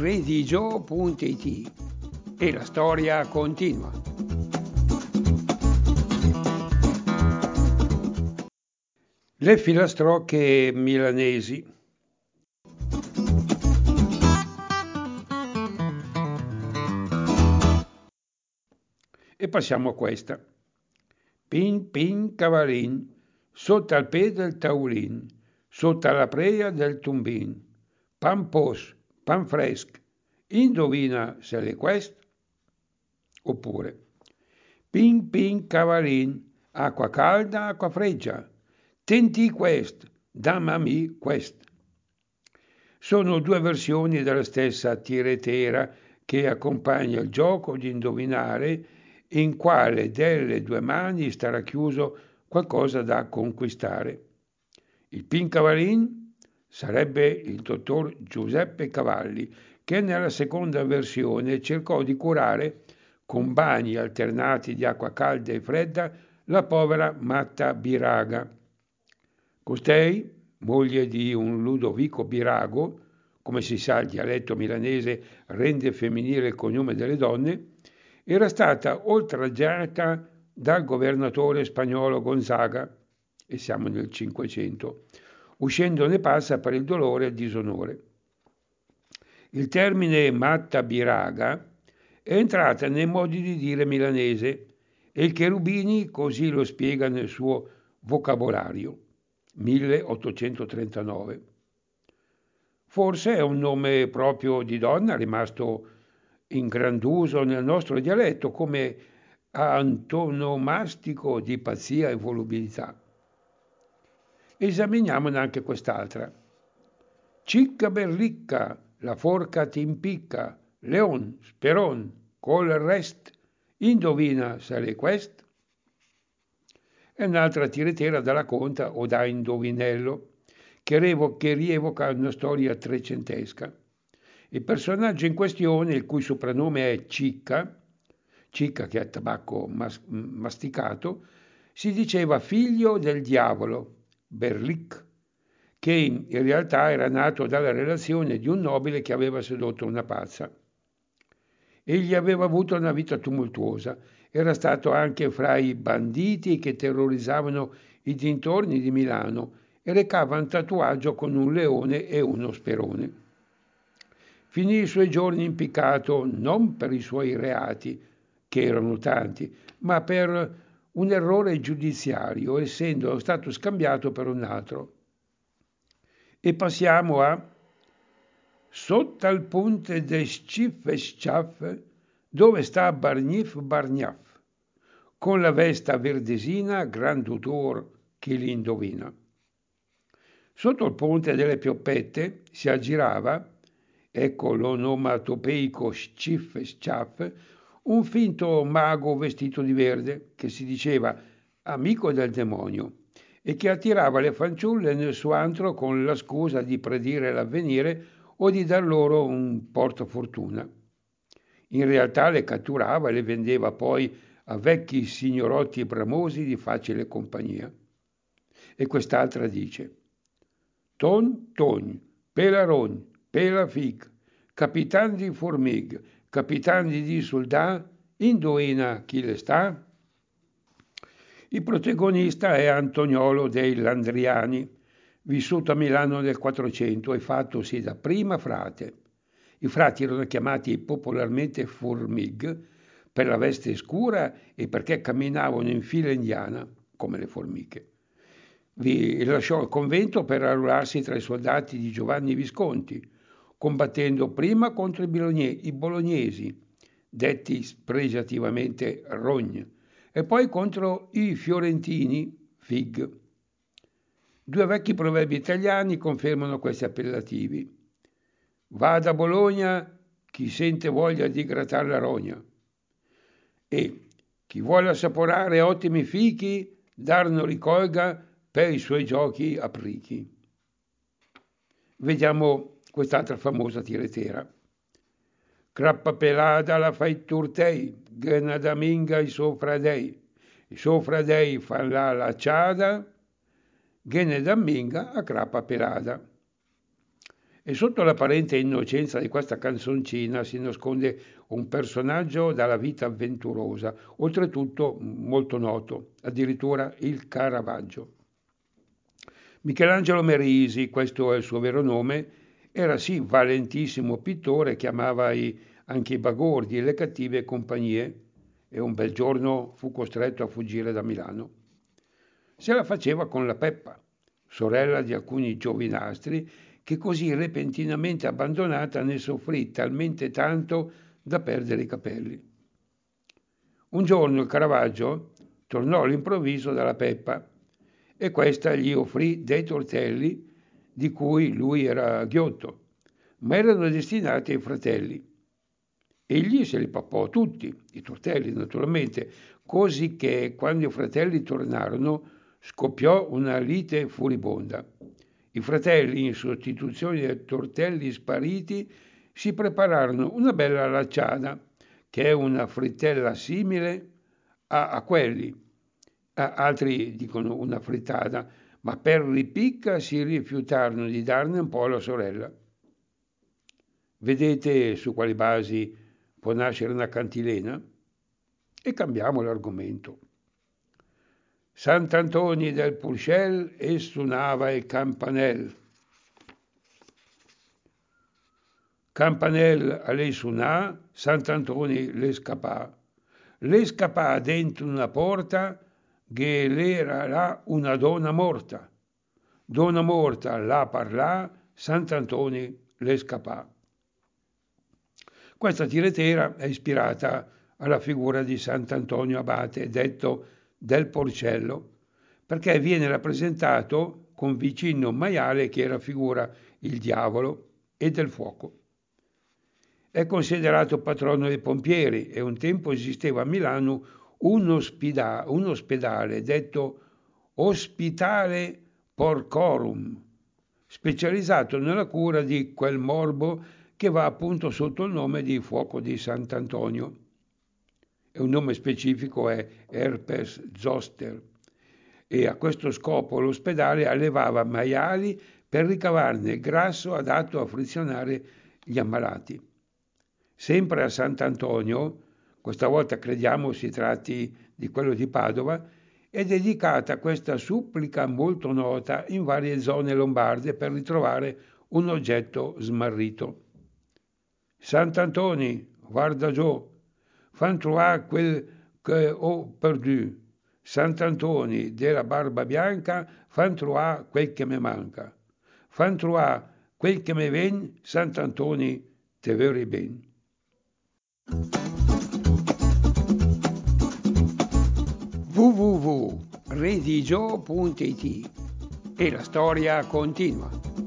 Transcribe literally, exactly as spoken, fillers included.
redigio punto it e la storia continua. Le filastrocche milanesi. E passiamo a questa. Pin pin cavalin, sotto al piede del taulin, sotto la preia del tumbin, pan pos, pan fresc, indovina se l'è quest? Oppure, pin pin cavalin, acqua calda, acqua freggia, tenti quest, dammi quest. Sono due versioni della stessa tiretera che accompagna il gioco di indovinare in quale delle due mani sta racchiuso qualcosa da conquistare. Il Pin Cavalin sarebbe il dottor Giuseppe Cavalli, che nella seconda versione cercò di curare, con bagni alternati di acqua calda e fredda, la povera Matta Biraga. Costei, moglie di un Ludovico Birago, come si sa il dialetto milanese rende femminile il cognome delle donne, era stata oltraggiata dal governatore spagnolo Gonzaga, e siamo nel Cinquecento, uscendone passa per il dolore e il disonore. Il termine Matta Biraga è entrata nei modi di dire milanese e il Cherubini così lo spiega nel suo vocabolario, milleottocentotrentanove. Forse è un nome proprio di donna rimasto in granduso nel nostro dialetto come antonomastico di pazzia e volubilità. Esaminiamone anche quest'altra. Cicca berlicca, la forca ti impicca, leon, speron, col rest, indovina se l'è quest? È un'altra tiretera dalla conta o da indovinello, che, revo, che rievoca una storia trecentesca. Il personaggio in questione, il cui soprannome è Cicca, Cicca che è tabacco mas- masticato, si diceva figlio del diavolo, Berlic, che in realtà era nato dalla relazione di un nobile che aveva sedotto una pazza. Egli aveva avuto una vita tumultuosa, era stato anche fra i banditi che terrorizzavano i dintorni di Milano e recava un tatuaggio con un leone e uno sperone. Finì i suoi giorni impiccato non per i suoi reati, che erano tanti, ma per un errore giudiziario, essendo stato scambiato per un altro. E passiamo a sotto al ponte de Scif e Sciaff, dove sta Barnif Bargnaf, con la vesta verdesina, gran tutor che li indovina. Sotto il ponte delle Pioppette si aggirava, ecco l'onomatopeico Scif e Sciaff, un finto mago vestito di verde che si diceva amico del demonio e che attirava le fanciulle nel suo antro con la scusa di predire l'avvenire o di dar loro un portafortuna. In realtà le catturava e le vendeva poi a vecchi signorotti bramosi di facile compagnia. E quest'altra dice: Ton, ton, pelaron, pelafig, capitan di formig, capitan di soldat, indovina chi le sta? Il protagonista è Antoniolo dei Landriani, vissuto a Milano nel quattrocento e fattosi da prima frate. I frati erano chiamati popolarmente formig per la veste scura e perché camminavano in fila indiana, come le formiche. Vi lasciò il convento per arruolarsi tra i soldati di Giovanni Visconti, combattendo prima contro i bolognesi, detti spregiativamente rogn, e poi contro i fiorentini, fig. Due vecchi proverbi italiani confermano questi appellativi. Va da Bologna chi sente voglia di grattar la rogna e chi vuole assaporare ottimi fichi, dar non ricolga per i suoi giochi aprichi. Vediamo quest'altra famosa tiretera. Crappa pelada la fai turtei, gena da minga i sofradei, i sofradei fan la lacciada, gene da minga a crappa pelada. E sotto l'apparente innocenza di questa canzoncina si nasconde un personaggio dalla vita avventurosa, oltretutto molto noto, addirittura il Caravaggio. Michelangelo Merisi, questo è il suo vero nome, era sì valentissimo pittore che amava i, anche i bagordi e le cattive compagnie, e un bel giorno fu costretto a fuggire da Milano. Se la faceva con la Peppa, sorella di alcuni giovinastri, che così repentinamente abbandonata ne soffrì talmente tanto da perdere i capelli. Un giorno il Caravaggio tornò all'improvviso dalla Peppa e questa gli offrì dei tortelli di cui lui era ghiotto, ma erano destinati ai fratelli. Egli se li pappò tutti, i tortelli naturalmente, così che quando i fratelli tornarono scoppiò una lite furibonda. I fratelli, in sostituzione dei tortelli spariti, si prepararono una bella lacciada, che è una frittella simile a, a quelli. A, altri dicono una frittata, ma per ripicca si rifiutarono di darne un po' alla sorella. Vedete su quali basi può nascere una cantilena? E cambiamo l'argomento. Sant'Antoni del Purcell e suonava il campanel. Campanel a lei suonà, Sant'Antoni le scapà. Le scapà dentro una porta che l'era là una donna morta. Donna morta là parlà, Sant'Antoni le scapà. Questa tiretera è ispirata alla figura di Sant'Antonio Abate, detto del Porcello, perché viene rappresentato con vicino un maiale che raffigura il diavolo e del fuoco. È considerato patrono dei pompieri e un tempo esisteva a Milano un, ospida, un ospedale detto Ospitale Porcorum, specializzato nella cura di quel morbo che va appunto sotto il nome di fuoco di Sant'Antonio. E un nome specifico è herpes zoster. E a questo scopo l'ospedale allevava maiali per ricavarne grasso adatto a frizionare gli ammalati. Sempre a Sant'Antonio, questa volta crediamo si tratti di quello di Padova, è dedicata questa supplica molto nota in varie zone lombarde per ritrovare un oggetto smarrito. Sant'Antoni, guarda giù, fan trovare quel che ho perdu. Sant'Antoni della barba bianca, fan trovare quel che mi manca. Fan trovare quel che mi ven, Sant'Antoni, te veri ben. w w w punto redigio punto it e la storia continua.